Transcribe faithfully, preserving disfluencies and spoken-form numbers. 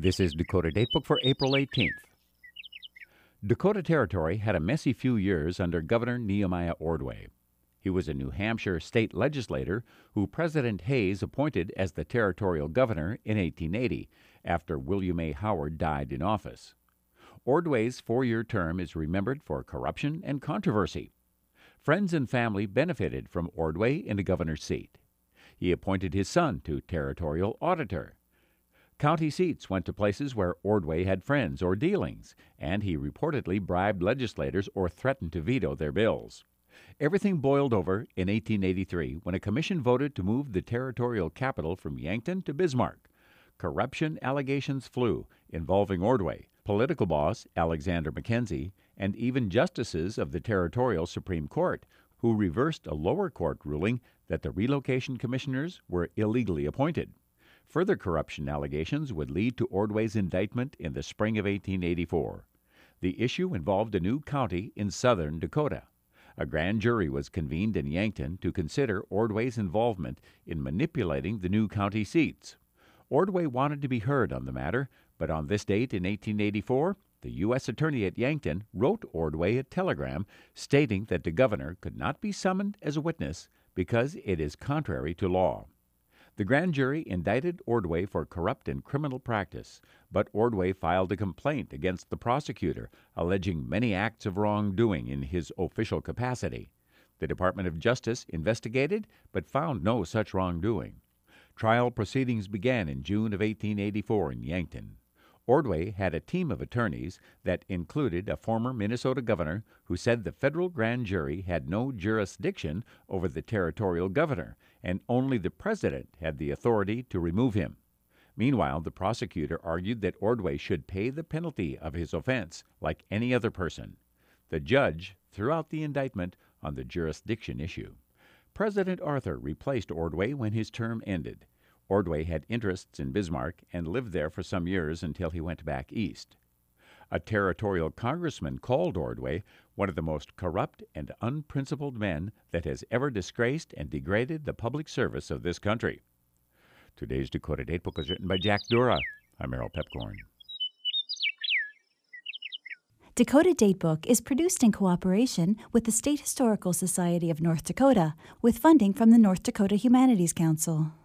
This is Dakota Datebook for April eighteenth. Dakota Territory had a messy few years under Governor Nehemiah Ordway. He was a New Hampshire state legislator who President Hayes appointed as the territorial governor in eighteen eighty, after William A. Howard died in office. Ordway's four-year term is remembered for corruption and controversy. Friends and family benefited from Ordway in the governor's seat. He appointed his son to territorial auditor. County seats went to places where Ordway had friends or dealings, and he reportedly bribed legislators or threatened to veto their bills. Everything boiled over in eighteen eighty-three when a commission voted to move the territorial capital from Yankton to Bismarck. Corruption allegations flew, involving Ordway, political boss Alexander Mackenzie, and even justices of the territorial Supreme Court, who reversed a lower court ruling that the relocation commissioners were illegally appointed. Further corruption allegations would lead to Ordway's indictment in the spring of eighteen eighty-four. The issue involved a new county in southern Dakota. A grand jury was convened in Yankton to consider Ordway's involvement in manipulating the new county seats. Ordway wanted to be heard on the matter, but on this date in eighteen eighty-four, the U S attorney at Yankton wrote Ordway a telegram stating that the governor could not be summoned as a witness because it is contrary to law. The grand jury indicted Ordway for corrupt and criminal practice, but Ordway filed a complaint against the prosecutor, alleging many acts of wrongdoing in his official capacity. The Department of Justice investigated, but found no such wrongdoing. Trial proceedings began in June of eighteen eighty-four in Yankton. Ordway had a team of attorneys that included a former Minnesota governor who said the federal grand jury had no jurisdiction over the territorial governor, and only the president had the authority to remove him. Meanwhile, the prosecutor argued that Ordway should pay the penalty of his offense like any other person. The judge threw out the indictment on the jurisdiction issue. President Arthur replaced Ordway when his term ended. Ordway had interests in Bismarck and lived there for some years until he went back east. A territorial congressman called Ordway one of the most corrupt and unprincipled men that has ever disgraced and degraded the public service of this country. Today's Dakota Datebook was written by Jack Dura. I'm Errol Pepcorn. Dakota Datebook is produced in cooperation with the State Historical Society of North Dakota, with funding from the North Dakota Humanities Council.